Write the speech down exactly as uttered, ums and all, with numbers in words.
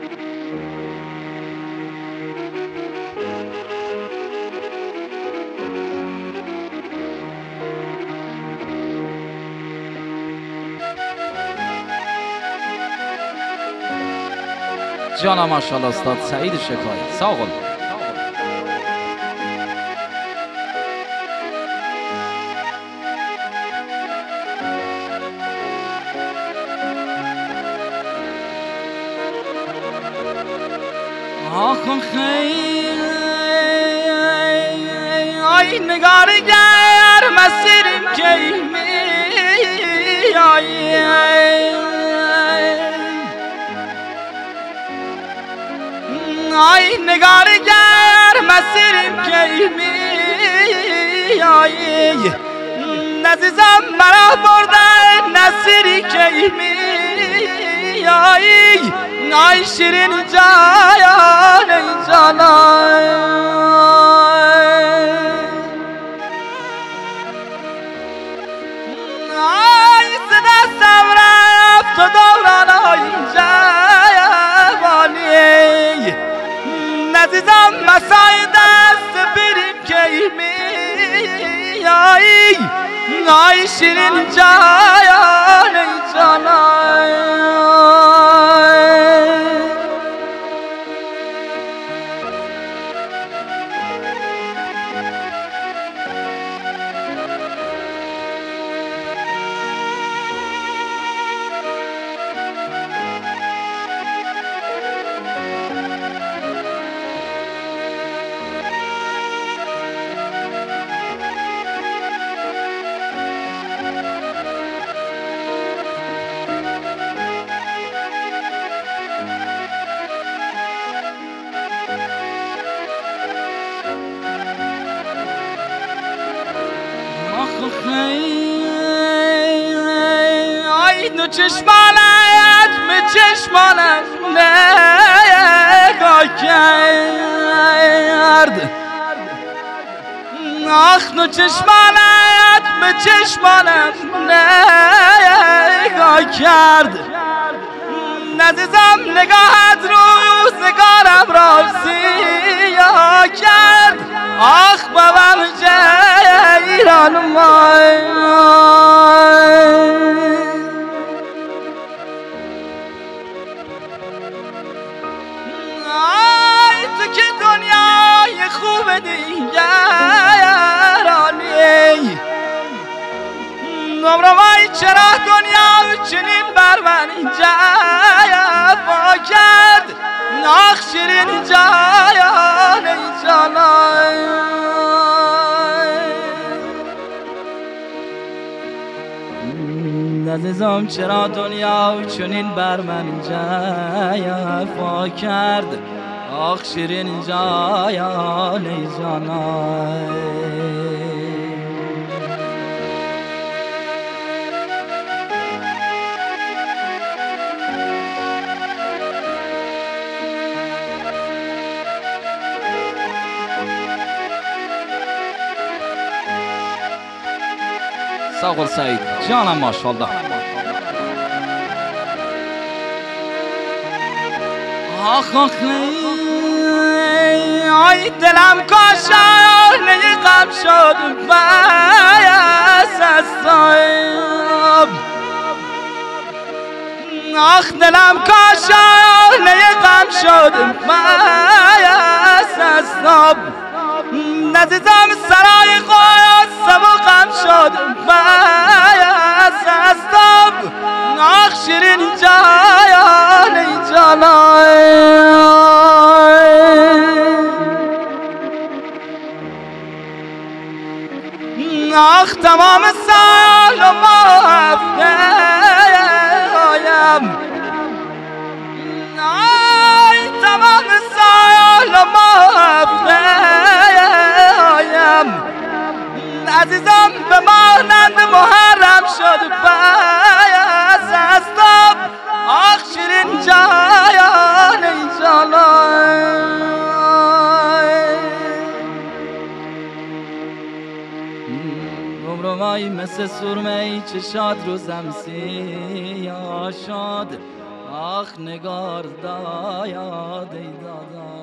جانم ماشاءالله استاد سعید شکایی ساقل. آخ خیلی ای نگارگر مسیریم که می آیی آی نگارگر مسیریم که می آیی نزیزم مرا برده نصیری که می آیی آی شیرین جایان ای جانان آی صدا رفت و دوران های جوانی نزیزم مسای دست بریم که می آیی آی شیرین جایان ای جانان آی دو چشمانت به چشمانت نگاه کرد آخ دو چشمانت به چشمانت نگاه کرد نزیزم نگاهت روزگارم را سیاه کرد آخ بابم جیران مای آی تو که دنیای خوب دیگرانی نمروای چرا دنیا چنین بر من جفا کرد آخ شیرین جایان ای جانان عزیزم چرا دنیا چنین بر من جفا کرد آخ شیرین جایان ای جانان ساقل سعید جانم ماشاءالله آخ آخ آی دلم کاشانه غم شد بس از صاحب آخ دلم کاشانه غم شد بس از صاحب نزیزم سرای قصه و غم شد بس از صاحب آخ شیرین جایان ای جانان آخ تمام سال و ما هفته آیم آی تمام سال و ما هفته آیم عزیزم به مانند محرم شد پس از تاب آخ شیرین جایان ای جانان عمرمایی مثل سرمه ای چشات روزم سیاه شد آخ نگار دا یاد دادا